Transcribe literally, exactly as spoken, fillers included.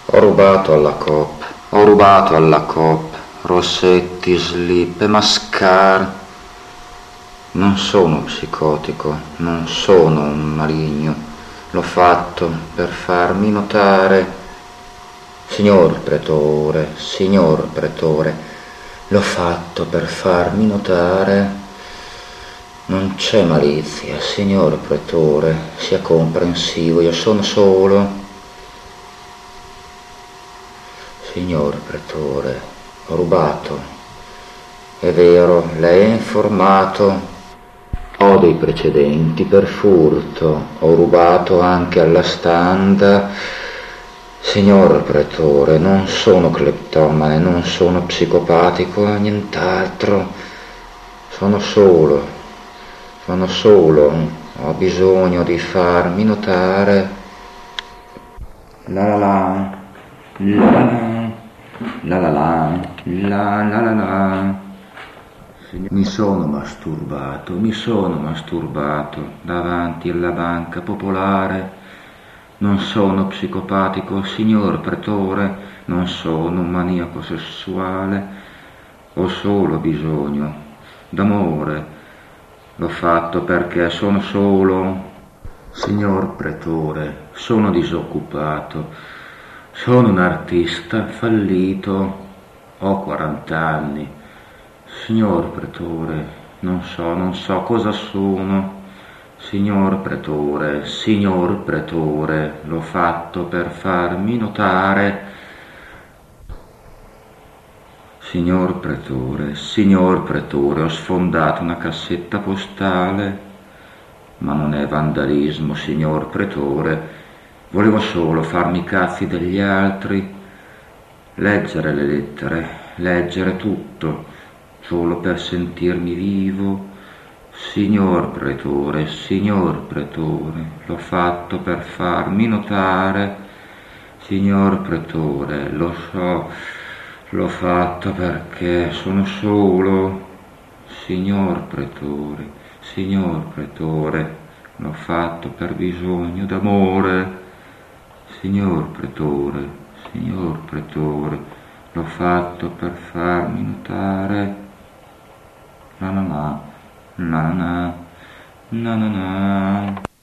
Ho rubato alla Coop, ho rubato alla Coop, rossetti, slip e mascara. Non sono psicotico, non sono un maligno. L'ho fatto per farmi notare. Signor pretore, signor pretore, l'ho fatto per farmi notare. Non c'è malizia, signor pretore, sia comprensivo, io sono solo. Signor pretore, ho rubato. È vero, lei è informato. Ho dei precedenti per furto, ho rubato anche alla standa. Signor pretore, non sono cleptomane, non sono psicopatico, nient'altro. Sono solo, sono solo, ho bisogno di farmi notare. La la la, la la la, la la la, la la la la. Mi sono masturbato, mi sono masturbato davanti alla banca popolare. Non sono psicopatico, signor pretore, non sono un maniaco sessuale. Ho solo bisogno d'amore. L'ho fatto perché sono solo. Signor pretore, sono disoccupato. Sono un artista fallito. Ho quarant'anni. Signor pretore, non so, non so cosa sono. Signor pretore, signor pretore, l'ho fatto per farmi notare. Signor pretore, signor pretore, ho sfondato una cassetta postale. Ma non è vandalismo, signor pretore. Volevo solo farmi i cazzi degli altri. Leggere le lettere, leggere tutto, solo per sentirmi vivo. Signor pretore, signor pretore, l'ho fatto per farmi notare. Signor pretore, lo so, l'ho fatto perché sono solo. Signor pretore, signor pretore, l'ho fatto per bisogno d'amore. Signor pretore, signor pretore, l'ho fatto per farmi notare. La la la. Na na na na na.